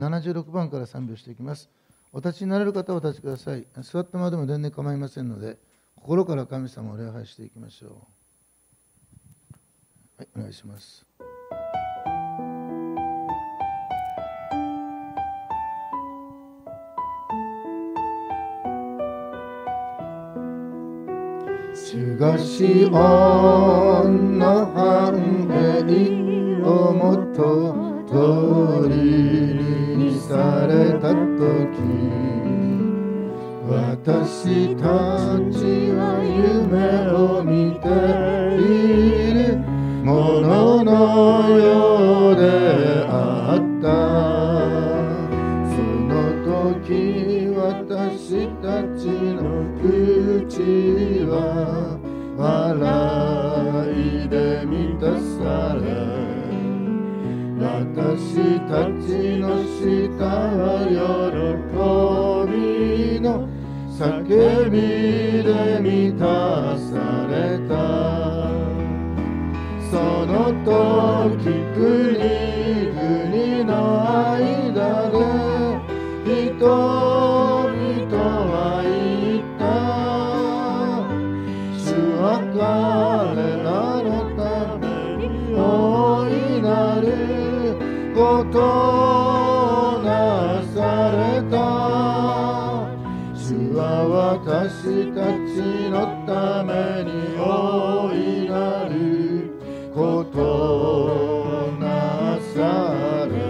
76番から賛美をしていきます。お立ちになれる方はお立ちください。座ったままでも全然構いませんので、心から神様を礼拝していきましょう。はい、お願いします。主がシオンの繁栄をもと通りにされたとき、私たちは夢を見ているもののようであった。その時私たちの口は笑いで満たされ、私たちの舌は喜びの叫びで満たされた。その時国々の間で人々は言った。主は彼らのために大いなることをなされた。主は私たちのために大いなることをなされ、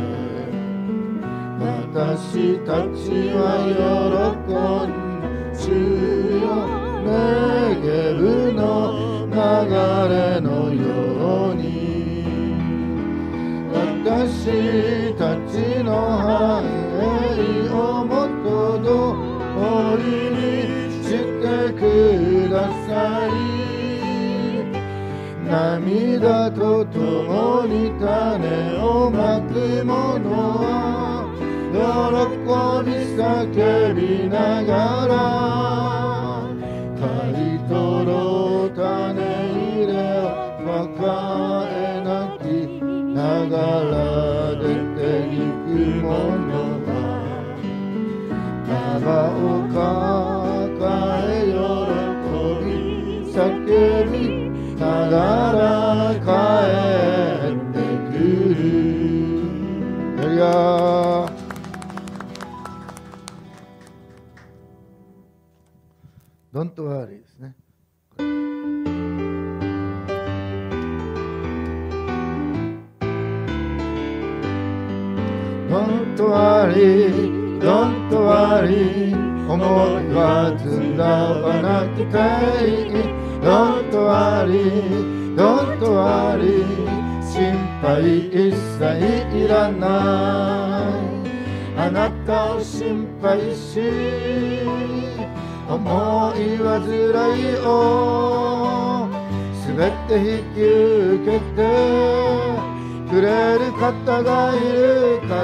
私たちは喜んで主よネゲブの流れのように、私たちの繁栄をもと通りにしてください。涙とともに種をまく者は喜び叫びながら、刈り取ろう種入れを抱えなきながら出て行く者は束を抱え喜び叫びながら帰ってくる。いやドントワーリーですね。Don't worry, don't worry 思いは煩わなくていい。Don't worry, don't worry 心配一切いらない。あなたを心配し思い煩いをすべて引き受けてくれる方がいるから。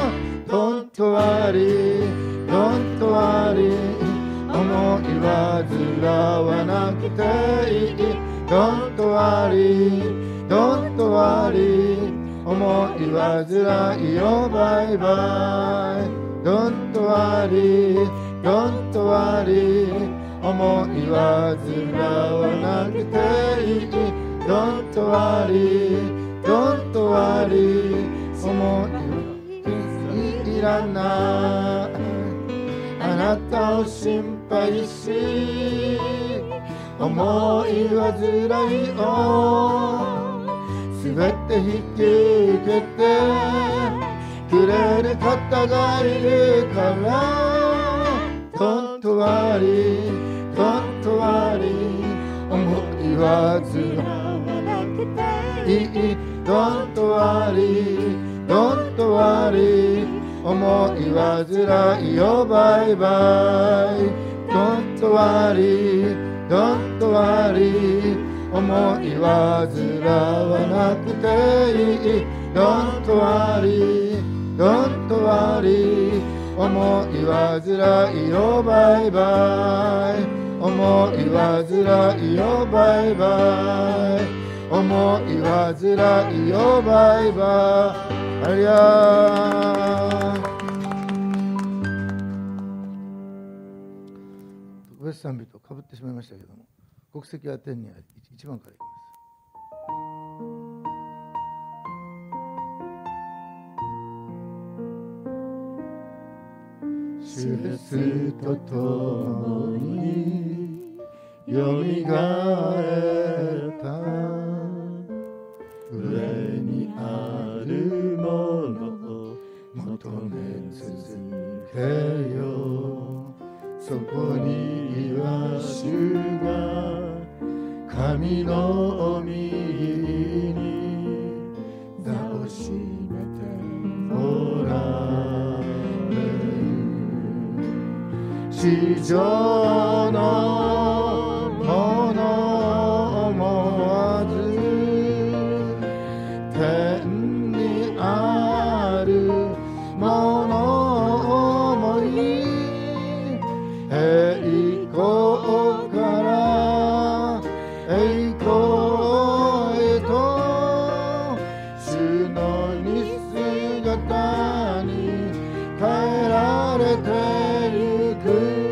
Don't worry, don't worry 思い煩わなくていい。 Don't worry, don't worry 思い煩いよバイバイ。 Don't worry, don't worry 思い煩わなくていい。 Don't worry, don't worry 思いいらない。あなたを心配し思い煩いをすべて引き受けてくれる方がいるから。 Don't worry, don't worry 思い煩わなくていい。 Don't worry, don't worry 思い煩いよバイバイ。 Don't worry, don't worry 思い煩わなくていい。 Don't worry, don't worry 思い煩いよバイバイ。思い煩いよバイバイ。思い煩いよバイバイ。 ハレルヤ。特別賛美とかぶってしまいましたけども、国籍は天にあり、1番からいきます。主イエスと共によみがえった上にあるものを求め続けよ。そこには主が神の御に座をしめておられる。地上のものを思わず天にあるものを思い、栄光から栄光へと主の似姿に変えられてゆく。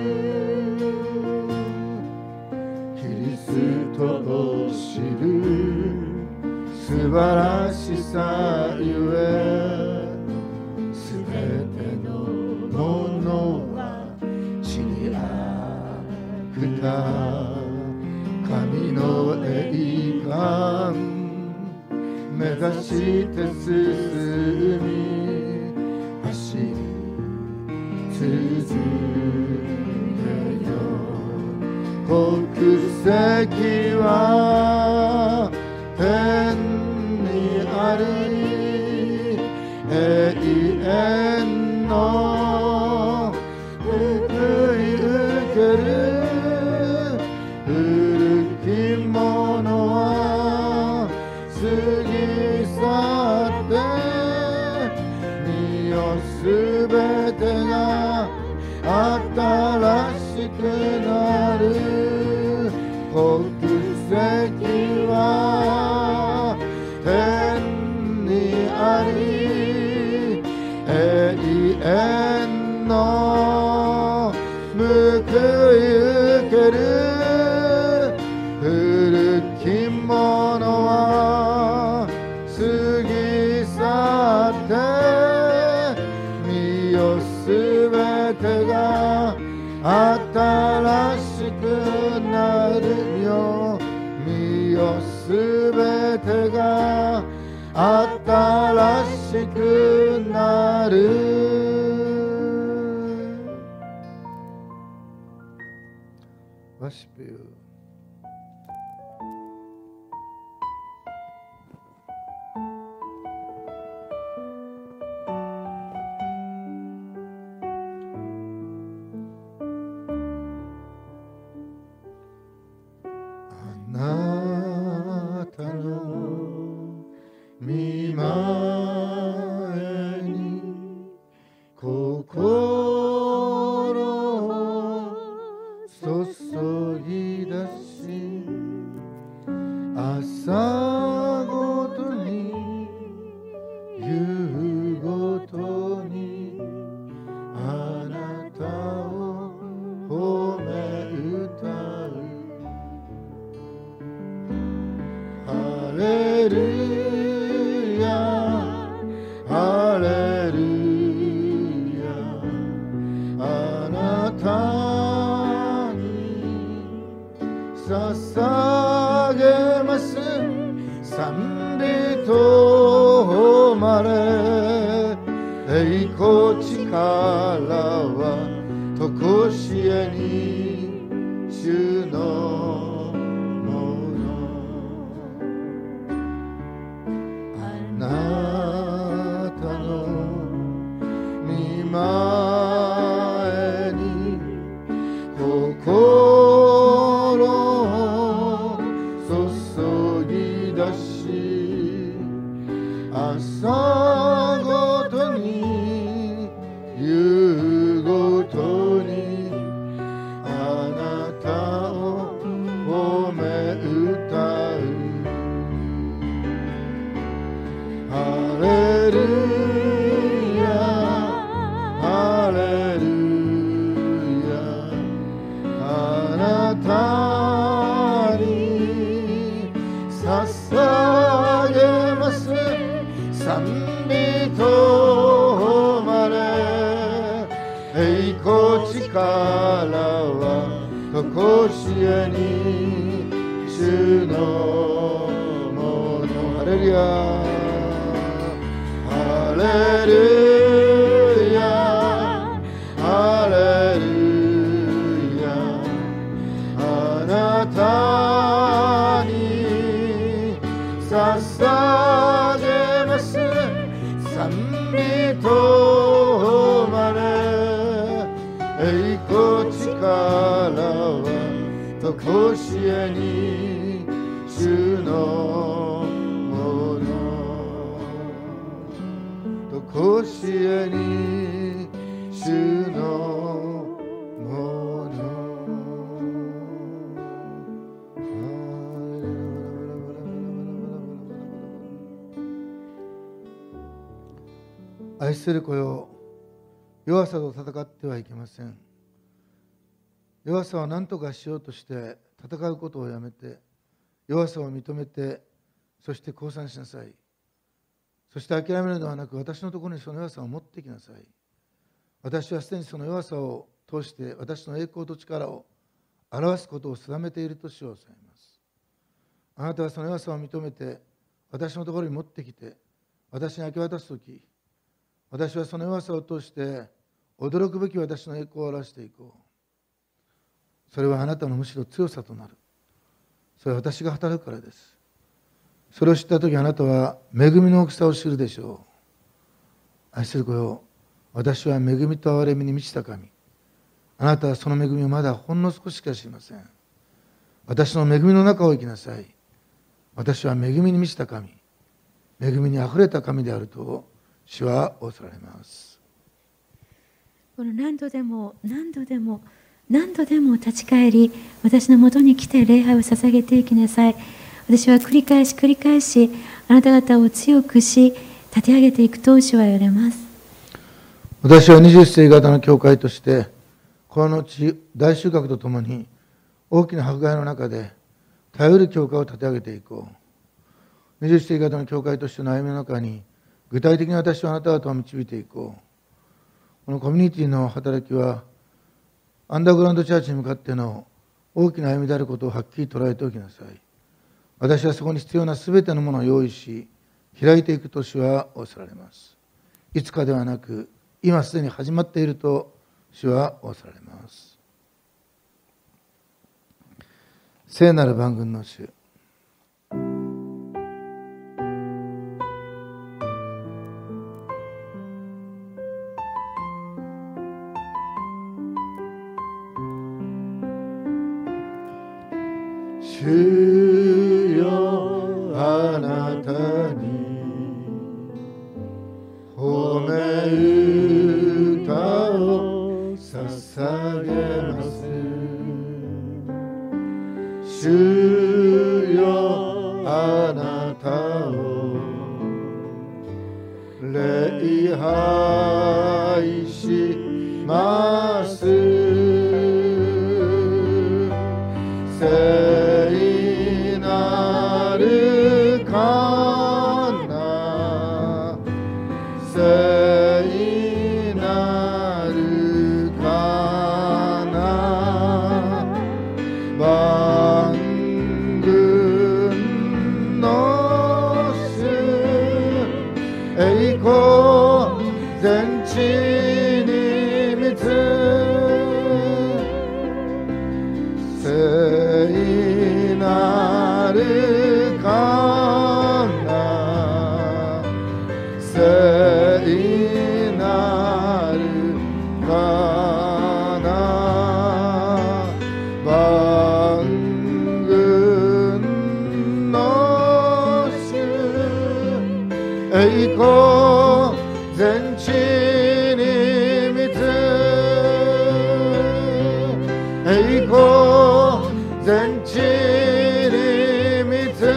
キリストを知る素晴らしさゆえ、すべてのものは地にあくた神の栄冠目指して進み走り続けよ。国籍は天にあり、永遠の報い受ける。古きものは過ぎ去って身をすべてが新しくなる。国籍は天にあり、永遠の報い受ける。古きものは過ぎ去って身をすべてが新しくなるよ。身をすべてが新しくなる。Worship you.あなたの御前に心を注ぎ出し、朝ごとに夕ごとにあなたを褒め歌う。ハレルヤハレルヤ、あなたに捧げます賛美と誉れ。栄光力はとこしえに主のあなたの御前に心を注ぎ出し、朝ごとに夕ごとにあなたを褒力はとこしえに主のもの。ハレルヤハレルヤハレルヤ。あなたに捧げます賛美とまれ。栄光力はとこしえに主のもの。とこしえに主のもの。愛する子よ、弱さと戦ってはいけません。弱さを何とかしようとして戦うことをやめて、弱さを認めて、そして降参しなさい。そして諦めるのではなく、私のところにその弱さを持ってきなさい。私はすでにその弱さを通して私の栄光と力を表すことを定めていると主はおっしゃいます。あなたはその弱さを認めて私のところに持ってきて、私に明け渡すとき、私はその弱さを通して驚くべき私の栄光を表していこう。それはあなたのむしろ強さとなる。それは私が働くからです。それを知ったとき、あなたは恵みの大きさを知るでしょう。愛する子よ、私は恵みと憐れみに満ちた神。あなたはその恵みをまだほんの少ししか知りません。私の恵みの中を生きなさい。私は恵みに満ちた神、恵みにあふれた神であると主は仰せられます。 この何度でも何度でも何度でも立ち返り、私のもとに来て礼拝を捧げていきなさい。私は繰り返し繰り返しあなた方を強くし立て上げていくと主は言われます。 私は21世紀型の教会としてこの地大収穫とともに大きな迫害の中で頼る教会を立て上げていこう。21世紀型の教会としての歩みの中に具体的に私はあなた方を導いていこう。このコミュニティの働きはアンダーグラウンドチャーチに向かっての大きな歩みであることをはっきり捉えておきなさい。私はそこに必要なすべてのものを用意し開いていくと主は仰せられます。いつかではなく今すでに始まっていると主は仰せられます。聖なる万軍の主、主よ、あなたに褒め歌を捧げます。主よ、あなたを礼拝します。聖なるかな、聖なるかな、万軍の主、栄光全地に満つ聖なるかな、聖なるかな、万軍の主、栄光全地に満つ栄光全地に満つ。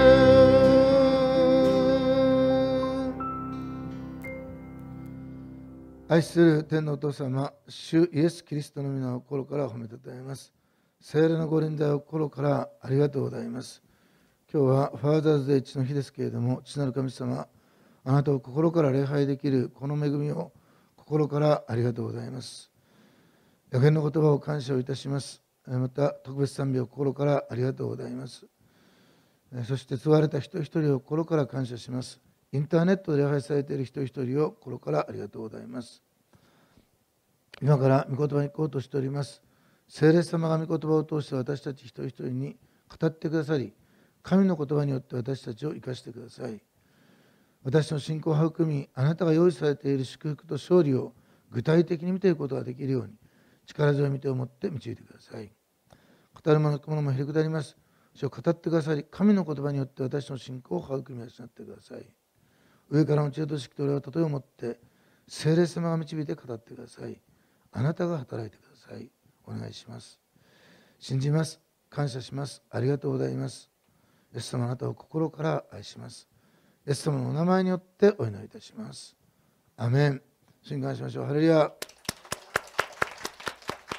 愛する天のお父様、主イエス・キリストの皆を心から褒めたたえます。聖霊のご臨在を心からありがとうございます。今日はファーザーズデー父の日ですけれども、父なる神様、あなたを心から礼拝できるこの恵みを心からありがとうございます。 予言の言葉を感謝をいたします。また特別賛美を心からありがとうございます。そして救われた一人一人を心から感謝します。インターネットで礼拝されている一人一人を心からありがとうございます。今から御言葉に行こうとしております。聖霊様が御言葉を通して私たち一人一人に語ってくださり、神の言葉によって私たちを生かしてください。私の信仰を育み、あなたが用意されている祝福と勝利を具体的に見ていくことができるように、力強い御手を持って導いてください。語るもの聞くものもへりくだります。主を語ってくださり、神の言葉によって私の信仰を育み養ってください。上からの知恵と識と霊を例えを持って、聖霊様が導いて語ってください。あなたが働いてください。お願いします。信じます。感謝します。ありがとうございます。イエス様、あなたを心から愛します。イエス様のお名前によってお祈りいたします。アメン。主に感謝しましょう。ハレルヤ。